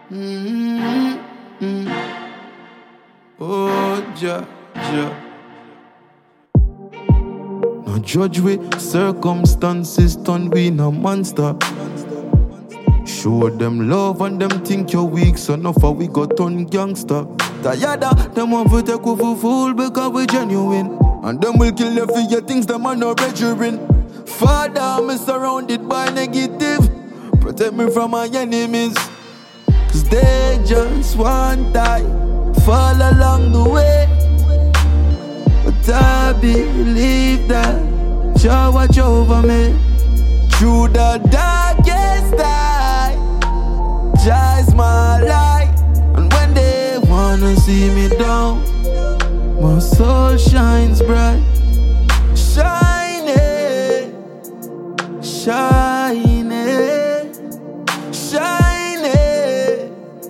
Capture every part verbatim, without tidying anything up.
Mm-hmm. Oh, Jah, Jah. No judge we circumstances, turn we no monster. Show them love and them think you're weak, so enough for we got turn gangster. Tired them want to take you for fool because we genuine. And them will kill you for your things, them are no brethren. Father, I'm surrounded by negative. Protect me from my enemies, cause they just want die, fall along the way. But I believe that Jah watch over me through the darkest night. Jah is my light, and when they wanna see me down, my soul shines bright. Shining, shining, shining,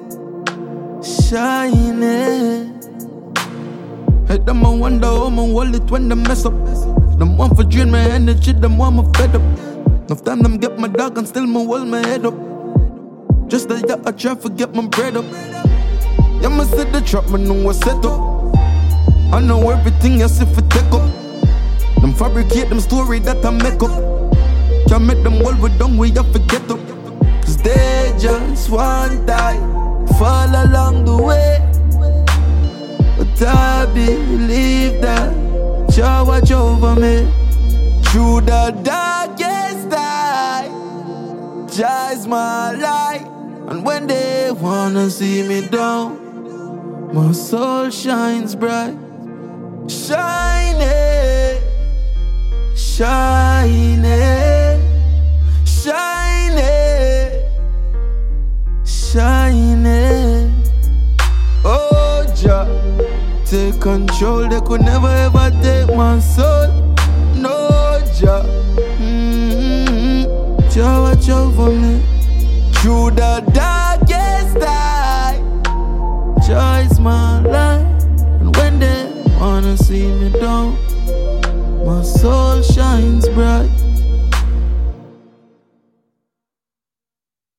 shining. Hey, them I wonder how my wallet when they mess up. Them want for drain my energy, them want me fed up. Enough time them get my dog and still me hold my head up. Just like that I try to get my bread up. Yeah, me see the trap, me know what's set up. I know everything else if it take up. Them fabricate them story that I make up. Can't make them all with them, we have to get up. Cause they just want die, fall along the way. But I believe that Jah watch over me through the darkest night. Jah is my light, and when they wanna see me down, my soul shines bright. Shining, shining, shining, shining. Oh, Jah, take control, they could never ever take my soul. No, Jah, mm-hmm. Jah watch over me through the darkest night. Jah is my light, and when they wanna see me down, my soul shines bright.